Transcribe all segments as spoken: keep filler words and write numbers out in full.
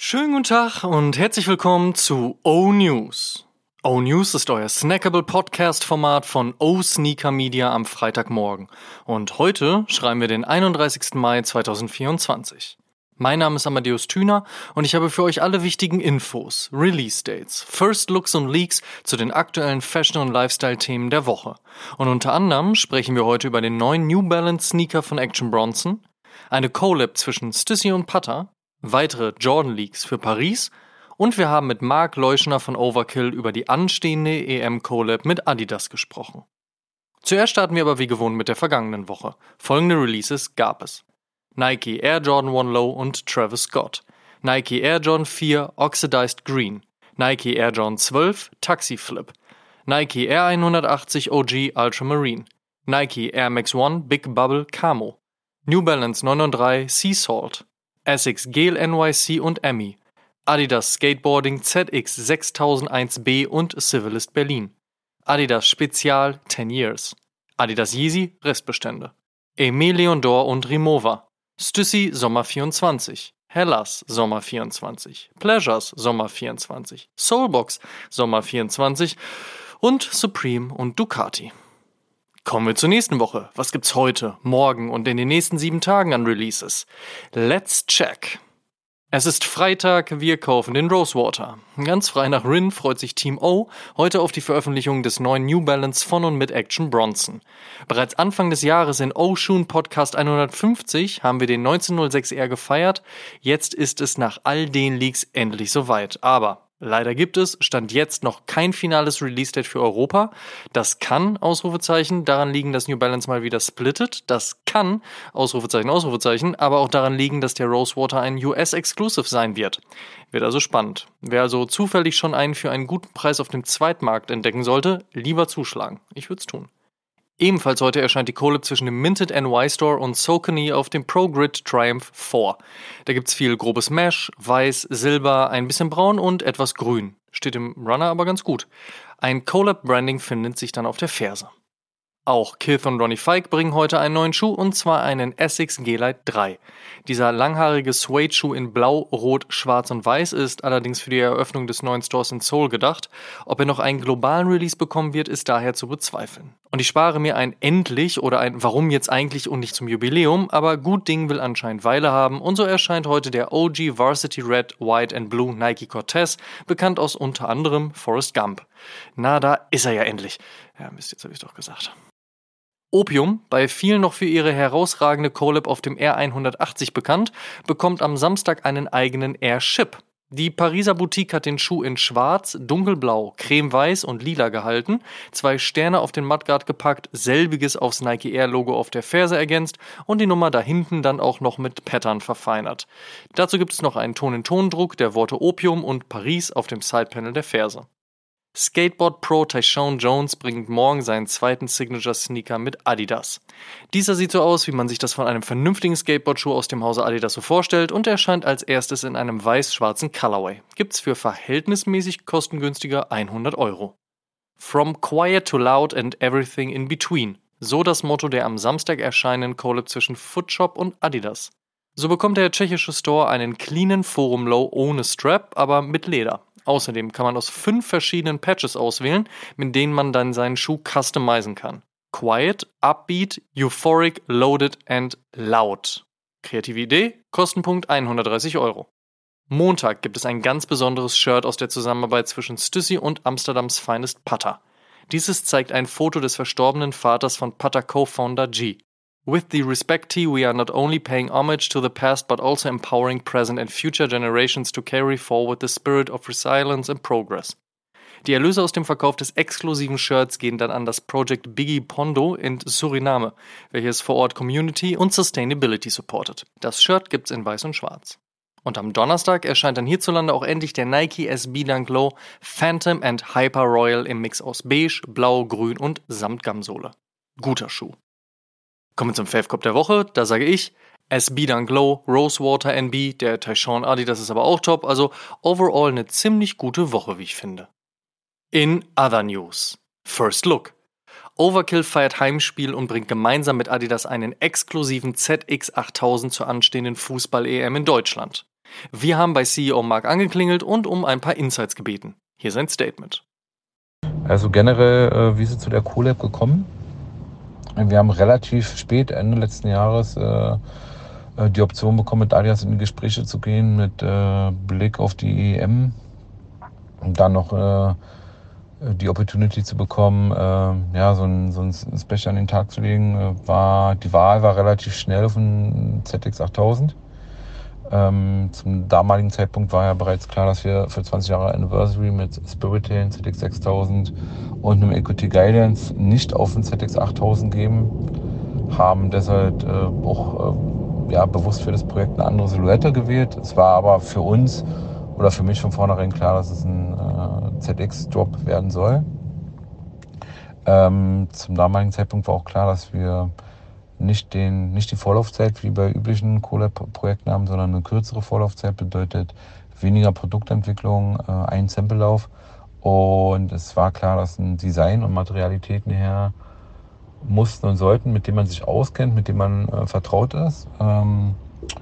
Schönen guten Tag und herzlich willkommen zu O-News. O-News ist euer snackable Podcast-Format von O-Sneaker Media am Freitagmorgen. Und heute schreiben wir den einunddreißigsten Mai zweitausendvierundzwanzig. Mein Name ist Amadeus Thüner und ich habe für euch alle wichtigen Infos, Release-Dates, First Looks und Leaks zu den aktuellen Fashion- und Lifestyle-Themen der Woche. Und unter anderem sprechen wir heute über den neuen New Balance Sneaker von Action Bronson, eine Collab zwischen Stussy und Pata, weitere Jordan-Leaks für Paris und wir haben mit Marc Leuschner von Overkill über die anstehende E M-Collab mit Adidas gesprochen. Zuerst starten wir aber wie gewohnt mit der vergangenen Woche. Folgende Releases gab es: Nike Air Jordan One Low und Travis Scott, Nike Air Jordan vier Oxidized Green, Nike Air Jordan zwölf Taxi Flip, Nike Air hundertachtzig O G Ultramarine, Nike Air Max One Big Bubble Camo, New Balance neun null drei Sea Salt, Asics Gel N Y C und Emmy, Adidas Skateboarding Z X sechstausendeins B und Civilist Berlin, Adidas Spezial zehn Years, Adidas Yeezy Restbestände, Aimé Leon Dore und Rimowa, Stussy Sommer vierundzwanzig, Hellas Sommer vierundzwanzig, Pleasures Sommer vierundzwanzig, Soulbox Sommer vierundzwanzig und Supreme und Ducati. Kommen wir zur nächsten Woche. Was gibt's heute, morgen und in den nächsten sieben Tagen an Releases? Let's check. Es ist Freitag, wir kaufen den Rosewater. Ganz frei nach Rin freut sich Team O heute auf die Veröffentlichung des neuen New Balance von und mit Action Bronson. Bereits Anfang des Jahres in O-Shoon Podcast hundertfünfzig haben wir den neunzehnhundertsechs R gefeiert. Jetzt ist es nach all den Leaks endlich soweit. Aber leider gibt es, Stand jetzt, noch kein finales Release-Date für Europa. Das kann, Ausrufezeichen, daran liegen, dass New Balance mal wieder splittet. Das kann, Ausrufezeichen, Ausrufezeichen, aber auch daran liegen, dass der Rosewater ein U S-Exclusive sein wird. Wird also spannend. Wer also zufällig schon einen für einen guten Preis auf dem Zweitmarkt entdecken sollte, lieber zuschlagen. Ich würde es tun. Ebenfalls heute erscheint die Collab zwischen dem Minted N Y Store und Saucony auf dem Pro Grid Triumph vier. Da gibt's viel grobes Mesh, Weiß, Silber, ein bisschen Braun und etwas Grün. Steht im Runner aber ganz gut. Ein Collab-Branding findet sich dann auf der Ferse. Auch Kith und Ronnie Fike bringen heute einen neuen Schuh, und zwar einen Asics G-Lite drei. Dieser langhaarige Suede-Schuh in Blau, Rot, Schwarz und Weiß ist allerdings für die Eröffnung des neuen Stores in Seoul gedacht. Ob er noch einen globalen Release bekommen wird, ist daher zu bezweifeln. Und ich spare mir ein Endlich oder ein Warum jetzt eigentlich und nicht zum Jubiläum, aber gut Ding will anscheinend Weile haben, und so erscheint heute der O G Varsity Red, White and Blue Nike Cortez, bekannt aus unter anderem Forrest Gump. Na, da ist er ja endlich. Ja, Mist, jetzt habe ich doch gesagt. Opium, bei vielen noch für ihre herausragende Collab auf dem R hundertachtzig bekannt, bekommt am Samstag einen eigenen Air-Ship. Die Pariser Boutique hat den Schuh in schwarz, dunkelblau, cremeweiß und lila gehalten, zwei Sterne auf den Mudguard gepackt, selbiges aufs Nike Air Logo auf der Ferse ergänzt und die Nummer da hinten dann auch noch mit Pattern verfeinert. Dazu gibt es noch einen Ton-in-Ton-Druck der Worte Opium und Paris auf dem Sidepanel der Ferse. Skateboard Pro Tyshawn Jones bringt morgen seinen zweiten Signature-Sneaker mit Adidas. Dieser sieht so aus, wie man sich das von einem vernünftigen Skateboard-Schuh aus dem Hause Adidas so vorstellt, und erscheint als erstes in einem weiß-schwarzen Colorway. Gibt's für verhältnismäßig kostengünstiger hundert Euro. From Quiet to Loud and Everything in Between. So das Motto der am Samstag erscheinenden Collab zwischen Footshop und Adidas. So bekommt der tschechische Store einen cleanen Forum Low ohne Strap, aber mit Leder. Außerdem kann man aus fünf verschiedenen Patches auswählen, mit denen man dann seinen Schuh customizen kann. Quiet, Upbeat, Euphoric, Loaded and Loud. Kreative Idee, Kostenpunkt hundertdreißig Euro. Montag gibt es ein ganz besonderes Shirt aus der Zusammenarbeit zwischen Stussy und Amsterdams Finest Pata. Dieses zeigt ein Foto des verstorbenen Vaters von Pata Co-Founder G. With the Respect Tee, we are not only paying homage to the past, but also empowering present and future generations to carry forward the spirit of resilience and progress. Die Erlöse aus dem Verkauf des exklusiven Shirts gehen dann an das Project Biggie Pondo in Suriname, welches vor Ort Community und Sustainability supportet. Das Shirt gibt's in weiß und schwarz. Und am Donnerstag erscheint dann hierzulande auch endlich der Nike S B Dunk Low Phantom and Hyper Royal im Mix aus Beige, Blau, Grün und Samtgamsohle. Guter Schuh. Kommen wir zum Fave-Cop der Woche, da sage ich S B Dunk Low, Rosewater N B, der Tyshawn Adidas ist aber auch top, also overall eine ziemlich gute Woche, wie ich finde. In other news. First Look. Overkill feiert Heimspiel und bringt gemeinsam mit Adidas einen exklusiven Z X achttausend zur anstehenden Fußball-E M in Deutschland. Wir haben bei C E O Mark angeklingelt und um ein paar Insights gebeten. Hier sein Statement. Also generell, äh, wie ist es zu der CoLab gekommen? Wir haben relativ spät, Ende letzten Jahres, äh, die Option bekommen, mit Adidas in die Gespräche zu gehen, mit äh, Blick auf die E M. Und dann noch äh, die Opportunity zu bekommen, äh, ja, so ein, so ein Special an den Tag zu legen, war, die Wahl war relativ schnell auf den Z X achttausend. Ähm, zum damaligen Zeitpunkt war ja bereits klar, dass wir für zwanzig Jahre Anniversary mit Spiritain, Z X sechstausend und einem E Q T Guidance nicht auf den Z X achttausend geben, haben deshalb äh, auch äh, ja, bewusst für das Projekt eine andere Silhouette gewählt. Es war aber für uns oder für mich von vornherein klar, dass es ein äh, Z X-Drop werden soll. Ähm, zum damaligen Zeitpunkt war auch klar, dass wir nicht, den, nicht die Vorlaufzeit wie bei üblichen Collab-Projekten haben, sondern eine kürzere Vorlaufzeit, bedeutet weniger Produktentwicklung, äh, ein Sample-Lauf. Und es war klar, dass ein Design und Materialitäten her mussten und sollten, mit dem man sich auskennt, mit dem man äh, vertraut ist. Ähm,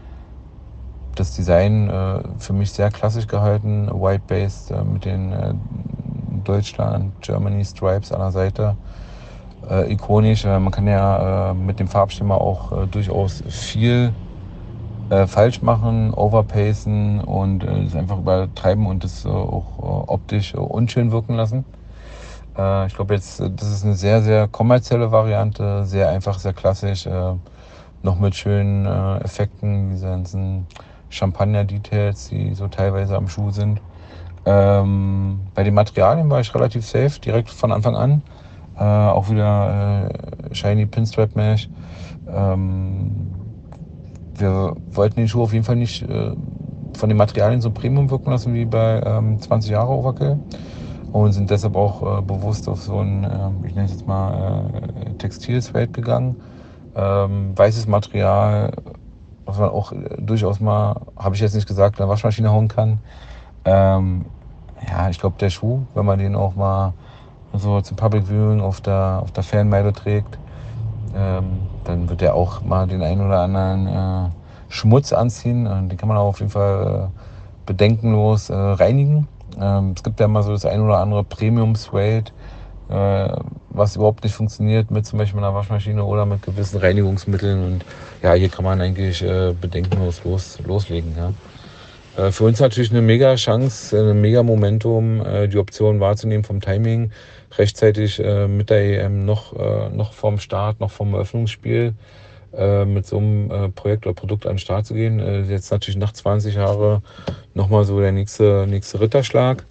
das Design äh, für mich sehr klassisch gehalten, white-based, äh, mit den äh, Deutschland, Germany Stripes an der Seite. Äh, ikonisch. Äh, man kann ja äh, mit dem Farbschimmer auch äh, durchaus viel äh, falsch machen, overpacen und äh, es einfach übertreiben und es äh, auch äh, optisch äh, unschön wirken lassen. Äh, ich glaube jetzt, das ist eine sehr, sehr kommerzielle Variante, sehr einfach, sehr klassisch, äh, noch mit schönen äh, Effekten, diese ganzen Champagner-Details, die so teilweise am Schuh sind. Ähm, bei den Materialien war ich relativ safe, direkt von Anfang an. Äh, auch wieder äh, Shiny Pinstripe Mesh. Ähm, wir wollten den Schuh auf jeden Fall nicht äh, von den Materialien so Premium wirken lassen wie bei ähm, zwanzig Jahre Overkill. Und sind deshalb auch äh, bewusst auf so ein, äh, ich nenne es jetzt mal, äh, Textil-Suede gegangen. Ähm, weißes Material, was man auch äh, durchaus mal, habe ich jetzt nicht gesagt, in der Waschmaschine hauen kann. Ähm, ja, ich glaube, der Schuh, wenn man den auch mal so zum Public Viewing auf der, auf der Fanmeile trägt, ähm, dann wird der auch mal den einen oder anderen äh, Schmutz anziehen. Und den kann man auch auf jeden Fall äh, bedenkenlos äh, reinigen. Ähm, es gibt ja mal so das ein oder andere Premium Suede, äh, was überhaupt nicht funktioniert mit zum Beispiel einer Waschmaschine oder mit gewissen Reinigungsmitteln. Und ja, hier kann man eigentlich äh, bedenkenlos los, loslegen. Ja. Äh, für uns natürlich eine mega Chance, ein mega Momentum, äh, die Option wahrzunehmen vom Timing, rechtzeitig äh, mit der E M noch, äh, noch vorm Start, noch vorm Eröffnungsspiel äh, mit so einem äh, Projekt oder Produkt an den Start zu gehen. Äh, jetzt natürlich nach zwanzig Jahren nochmal so der nächste, nächste Ritterschlag.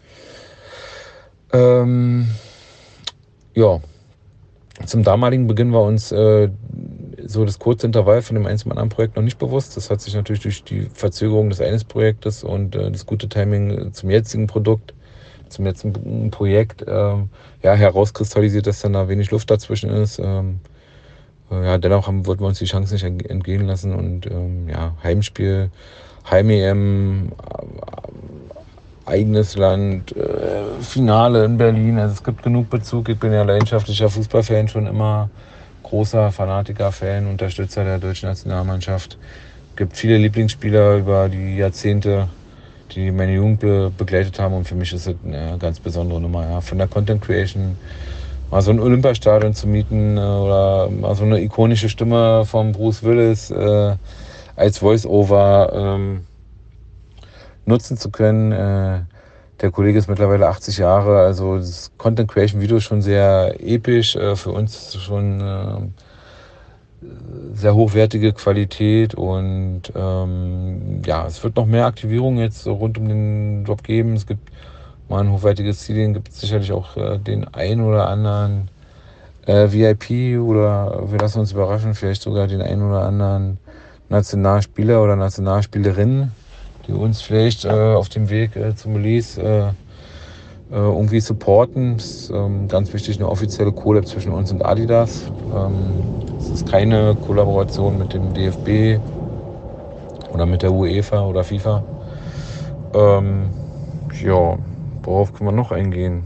Ähm, ja, zum damaligen Beginn war uns äh, so das kurze Intervall von dem einen zum anderen Projekt noch nicht bewusst. Das hat sich natürlich durch die Verzögerung des eines Projektes und äh, das gute Timing zum jetzigen Produkt, zum jetzigen Projekt äh, ja, herauskristallisiert, dass dann da wenig Luft dazwischen ist. Ähm, äh, ja, dennoch haben, wollten wir uns die Chance nicht entgehen lassen und ähm, ja, Heimspiel, Heim-E M, eigenes Land, äh, Finale in Berlin. Also es gibt genug Bezug. Ich bin ja leidenschaftlicher Fußballfan, schon immer großer Fanatiker-Fan, Unterstützer der deutschen Nationalmannschaft. Es gibt viele Lieblingsspieler über die Jahrzehnte, die meine Jugend be- begleitet haben. Und für mich ist es eine ganz besondere Nummer. Ja. Von der Content Creation mal so ein Olympiastadion zu mieten äh, oder mal so eine ikonische Stimme von Bruce Willis äh, als Voice-Over ähm, nutzen zu können. Äh, der Kollege ist mittlerweile achtzig Jahre, also das Content Creation Video ist schon sehr episch, äh, für uns schon äh, sehr hochwertige Qualität und ähm, ja, es wird noch mehr Aktivierung jetzt so rund um den Job geben. Es gibt mal ein hochwertiges Ziel, gibt es sicherlich auch äh, den einen oder anderen äh, V I P oder wir lassen uns überraschen, vielleicht sogar den einen oder anderen Nationalspieler oder Nationalspielerin, die uns vielleicht äh, auf dem Weg äh, zum Release äh, äh, irgendwie supporten. Das ist ähm, ganz wichtig, eine offizielle Collab zwischen uns und Adidas. Ähm, es ist keine Kollaboration mit dem D F B oder mit der UEFA oder FIFA. Ähm, ja, worauf können wir noch eingehen?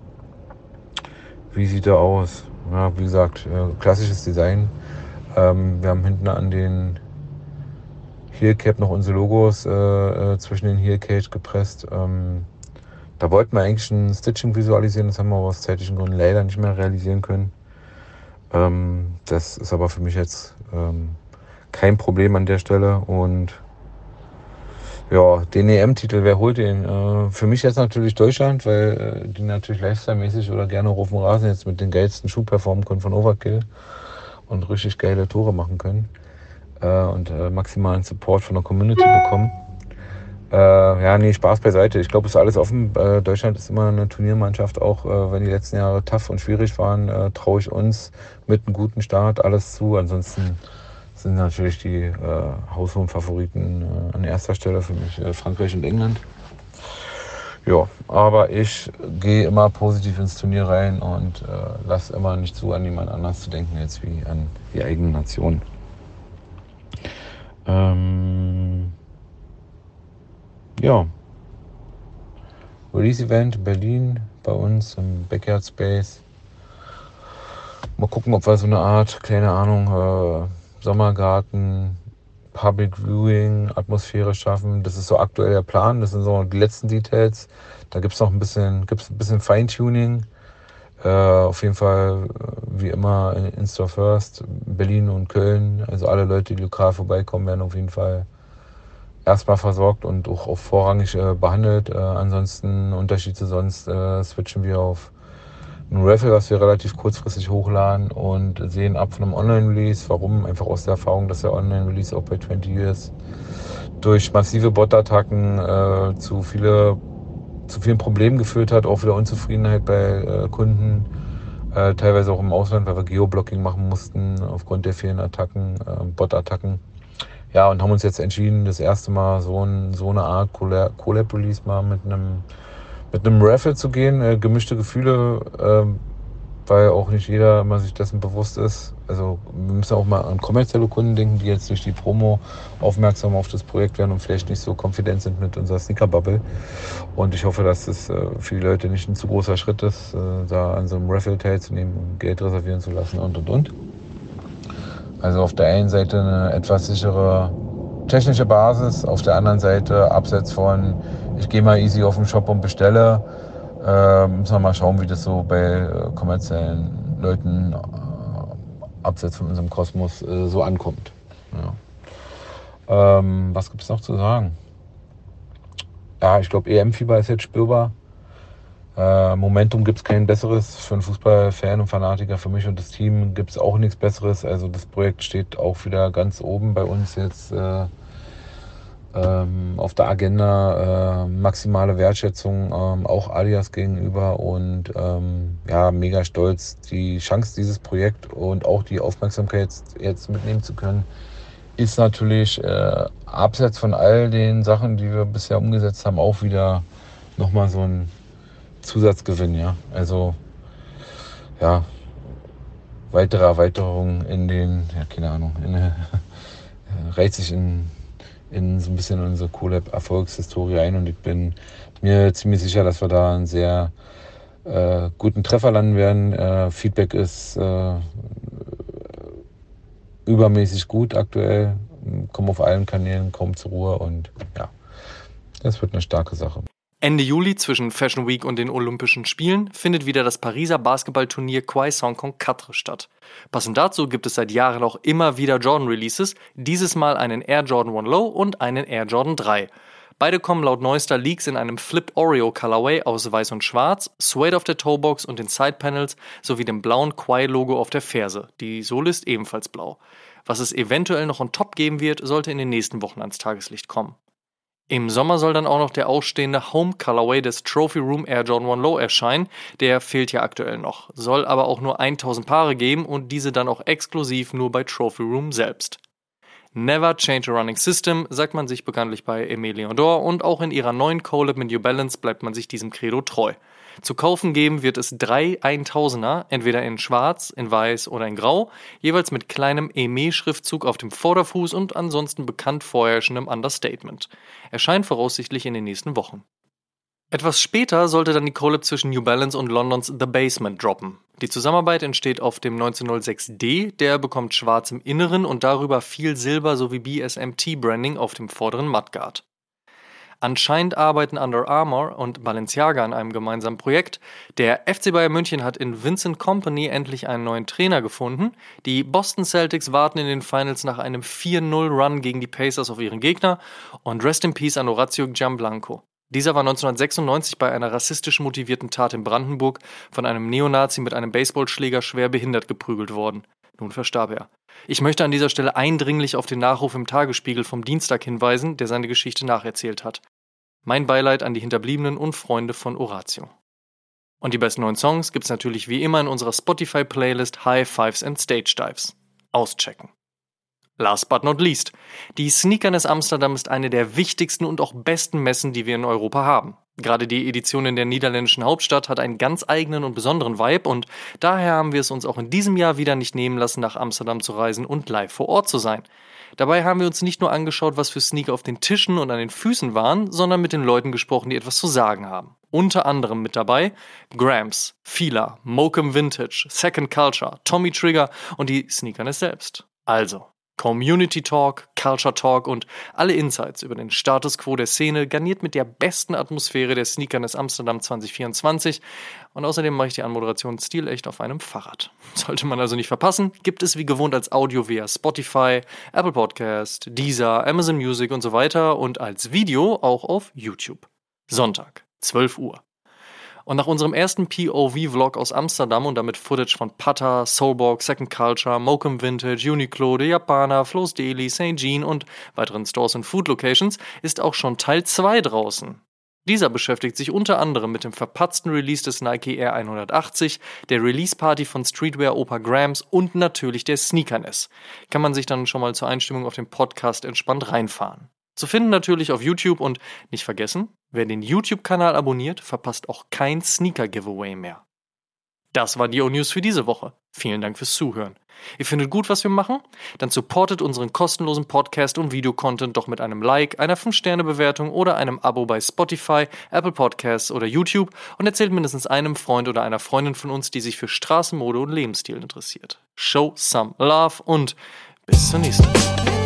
Wie sieht er aus? Ja, wie gesagt, äh, klassisches Design. Ähm, wir haben hinten an den Heel Cap noch unsere Logos äh, äh, zwischen den Heel Cage gepresst. Ähm, da wollten wir eigentlich ein Stitching visualisieren, das haben wir aus zeitlichen Gründen leider nicht mehr realisieren können. Ähm, das ist aber für mich jetzt ähm, kein Problem an der Stelle. Und ja, den E M-Titel, wer holt den? Äh, für mich jetzt natürlich Deutschland, weil äh, die natürlich lifestyle-mäßig oder gerne auf dem Rasen jetzt mit den geilsten Schuh performen können von Overkill und richtig geile Tore machen können äh, und äh, maximalen Support von der Community bekommen. Äh, ja, nee, Spaß beiseite. Ich glaube, es ist alles offen. Äh, Deutschland ist immer eine Turniermannschaft, auch äh, wenn die letzten Jahre tough und schwierig waren, äh, traue ich uns mit einem guten Start alles zu. Ansonsten sind natürlich die äh, haushohen Favoriten äh, an erster Stelle für mich äh, Frankreich und England. Ja, aber ich gehe immer positiv ins Turnier rein und äh, lasse immer nicht zu, an jemand anders zu denken, jetzt wie an die eigene Nation. Ähm, ja. Release-Event Berlin bei uns im Backyard Space. Mal gucken, ob wir so eine Art, keine Ahnung, äh, Sommergarten, Public Viewing, Atmosphäre schaffen. Das ist so aktuell der Plan. Das sind so die letzten Details. Da gibt es noch ein bisschen, gibt's ein bisschen Feintuning. Äh, auf jeden Fall, wie immer, in Store First, Berlin und Köln. Also alle Leute, die lokal vorbeikommen, werden auf jeden Fall erstmal versorgt und auch, auch vorrangig äh, behandelt. Äh, ansonsten, Unterschied zu sonst, äh, switchen wir auf ein Raffle, was wir relativ kurzfristig hochladen und sehen ab von einem Online-Release. Warum? Einfach aus der Erfahrung, dass der Online-Release auch bei zwanzig Years durch massive Bot-Attacken äh, zu, viele, zu vielen Problemen geführt hat, auch wieder Unzufriedenheit bei äh, Kunden, äh, teilweise auch im Ausland, weil wir Geoblocking machen mussten aufgrund der vielen Attacken, äh, Bot-Attacken. Ja, und haben uns jetzt entschieden, das erste Mal so, ein, so eine Art Collab-Release mal mit einem mit einem Raffle zu gehen. Äh, gemischte Gefühle, äh, weil auch nicht jeder immer sich dessen bewusst ist. Also wir müssen auch mal an kommerzielle Kunden denken, die jetzt durch die Promo aufmerksam auf das Projekt werden und vielleicht nicht so confident sind mit unserer Sneaker-Bubble. Und ich hoffe, dass das äh, für die Leute nicht ein zu großer Schritt ist, äh, da an so einem Raffle teilzunehmen und Geld reservieren zu lassen und und und. Also auf der einen Seite eine etwas sichere technische Basis, auf der anderen Seite abseits von, ich gehe mal easy auf den Shop und bestelle, äh, müssen wir mal schauen, wie das so bei äh, kommerziellen Leuten äh, abseits von unserem Kosmos äh, so ankommt. Ja. Ähm, was gibt es noch zu sagen? Ja, ich glaube, E M-Fieber ist jetzt spürbar. Äh, Momentum gibt es kein besseres für einen Fußballfan und Fanatiker. Für mich und das Team gibt es auch nichts Besseres. Also das Projekt steht auch wieder ganz oben bei uns jetzt äh, ähm, auf der Agenda. Äh, maximale Wertschätzung ähm, auch Adidas gegenüber und ähm, ja, mega stolz, die Chance dieses Projekt und auch die Aufmerksamkeit jetzt mitnehmen zu können, ist natürlich äh, abseits von all den Sachen, die wir bisher umgesetzt haben, auch wieder nochmal so ein Zusatzgewinn, ja. Also, ja, weitere Erweiterung in den, ja, keine Ahnung, in, äh, reiht sich in, in so ein bisschen unsere Collab-Erfolgshistorie ein und ich bin mir ziemlich sicher, dass wir da einen sehr äh, guten Treffer landen werden. Äh, Feedback ist äh, übermäßig gut aktuell, kommen auf allen Kanälen kaum zur Ruhe und ja, das wird eine starke Sache. Ende Juli zwischen Fashion Week und den Olympischen Spielen findet wieder das Pariser Basketballturnier Kweisongkong Quatre statt. Passend dazu gibt es seit Jahren auch immer wieder Jordan-Releases, dieses Mal einen Air Jordan eins Low und einen Air Jordan drei. Beide kommen laut neuester Leaks in einem Flipped Oreo Colorway aus Weiß und Schwarz, Suede auf der Toebox und den Sidepanels sowie dem blauen Quai-Logo auf der Ferse. Die Sohle ist ebenfalls blau. Was es eventuell noch on top geben wird, sollte in den nächsten Wochen ans Tageslicht kommen. Im Sommer soll dann auch noch der ausstehende Home Colorway des Trophy Room Air Jordan eins Low erscheinen. Der fehlt ja aktuell noch, soll aber auch nur tausend Paare geben und diese dann auch exklusiv nur bei Trophy Room selbst. Never change a running system, sagt man sich bekanntlich bei Aimé Leon Dore und auch in ihrer neuen Collab mit New Balance bleibt man sich diesem Credo treu. Zu kaufen geben wird es drei tausender, entweder in schwarz, in weiß oder in grau, jeweils mit kleinem Aimé-Schriftzug auf dem Vorderfuß und ansonsten bekannt vorherrschendem Understatement. Erscheint voraussichtlich in den nächsten Wochen. Etwas später sollte dann die Collab zwischen New Balance und Londons The Basement droppen. Die Zusammenarbeit entsteht auf dem neunzehnhundertsechs D, der bekommt schwarz im Inneren und darüber viel Silber sowie B S M T-Branding auf dem vorderen Mudguard. Anscheinend arbeiten Under Armour und Balenciaga an einem gemeinsamen Projekt. Der F C Bayern München hat in Vincent Kompany endlich einen neuen Trainer gefunden. Die Boston Celtics warten in den Finals nach einem vier null Run gegen die Pacers auf ihren Gegner. Und Rest in Peace an Orazio Gianblanco. Dieser war neunzehnhundertsechsundneunzig bei einer rassistisch motivierten Tat in Brandenburg von einem Neonazi mit einem Baseballschläger schwer behindert geprügelt worden. Nun verstarb er. Ich möchte an dieser Stelle eindringlich auf den Nachruf im Tagesspiegel vom Dienstag hinweisen, der seine Geschichte nacherzählt hat. Mein Beileid an die Hinterbliebenen und Freunde von Orazio. Und die besten neuen Songs gibt's natürlich wie immer in unserer Spotify-Playlist High Fives and Stage Dives. Auschecken. Last but not least. Die Sneakerness Amsterdam ist eine der wichtigsten und auch besten Messen, die wir in Europa haben. Gerade die Edition in der niederländischen Hauptstadt hat einen ganz eigenen und besonderen Vibe und daher haben wir es uns auch in diesem Jahr wieder nicht nehmen lassen, nach Amsterdam zu reisen und live vor Ort zu sein. Dabei haben wir uns nicht nur angeschaut, was für Sneaker auf den Tischen und an den Füßen waren, sondern mit den Leuten gesprochen, die etwas zu sagen haben. Unter anderem mit dabei Grams, Fila, Mokum Vintage, Second Culture, Tommy Trigger und die Sneakerness selbst. Also Community Talk, Culture Talk und alle Insights über den Status Quo der Szene, garniert mit der besten Atmosphäre der Sneakerness Amsterdam zwanzig vierundzwanzig. Und außerdem mache ich die Anmoderation stilecht auf einem Fahrrad. Sollte man also nicht verpassen, gibt es wie gewohnt als Audio via Spotify, Apple Podcast, Deezer, Amazon Music und so weiter und als Video auch auf YouTube. Sonntag, zwölf Uhr. Und nach unserem ersten P O V-Vlog aus Amsterdam und damit Footage von Pata, Soulborg, Second Culture, Mokum Vintage, Uniqlo, De Japaner, Flo's Daily, Saint Jean und weiteren Stores und Food Locations ist auch schon Teil zwei draußen. Dieser beschäftigt sich unter anderem mit dem verpatzten Release des Nike Air hundertachtzig, der Release-Party von Streetwear-Opa Grams und natürlich der Sneakerness. Kann man sich dann schon mal zur Einstimmung auf den Podcast entspannt reinfahren. Zu finden natürlich auf YouTube und nicht vergessen, wer den YouTube-Kanal abonniert, verpasst auch kein Sneaker-Giveaway mehr. Das war die O-News für diese Woche. Vielen Dank fürs Zuhören. Ihr findet gut, was wir machen? Dann supportet unseren kostenlosen Podcast und Videocontent doch mit einem Like, einer fünf Sterne Bewertung oder einem Abo bei Spotify, Apple Podcasts oder YouTube und erzählt mindestens einem Freund oder einer Freundin von uns, die sich für Straßenmode und Lebensstil interessiert. Show some love und bis zur nächsten Woche.